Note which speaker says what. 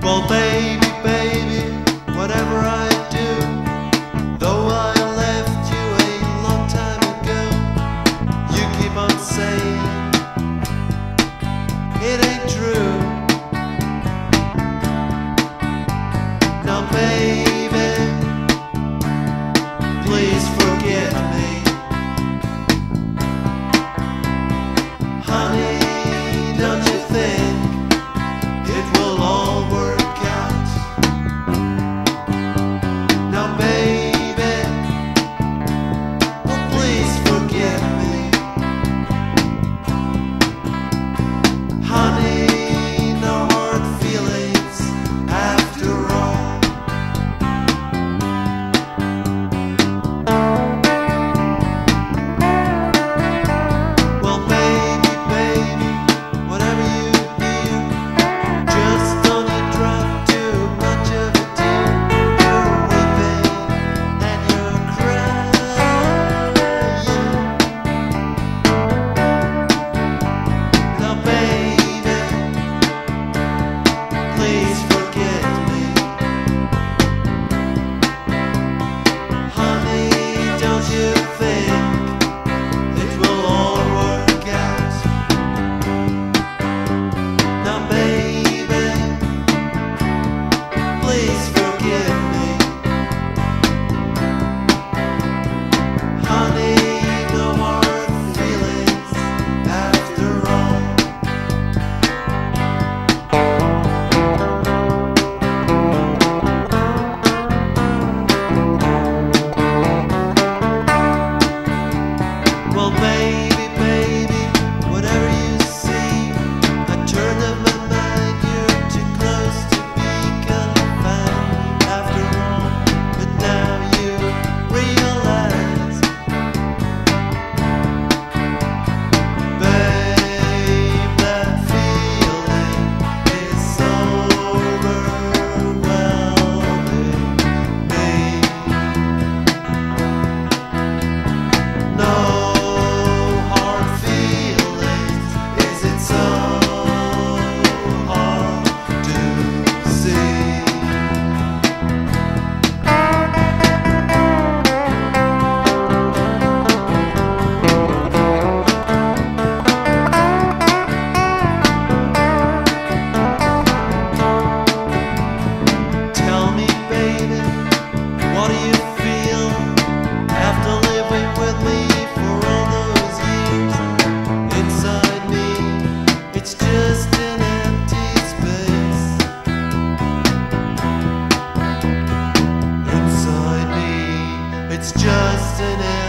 Speaker 1: Well, baby, baby, whatever I do, though I left you a long time ago, you keep on saying it ain't true. Now, baby, please forgive me. Honey, don't you think it will all work out? Now, baby, well, please forgive me. Honey, no hard feelings after all. Well, baby, baby, whatever you hear, just don't you drop too much of a tear. You're weeping and you're crying. Now, baby, please forgive me. Honey, don't you think it will all work out? Now, baby, please forgive me. Honey, no hard feelings after all. Well, baby, baby, whatever you see, I turned up my mind, you're too close to be confined after all. But now you realize, babe, that feeling is overwhelming me. No hard feelings, is it so hard to see? Tell me, baby, what do you feel after living with me for all those years? Inside me, it's just an empty space. Inside me, it's just an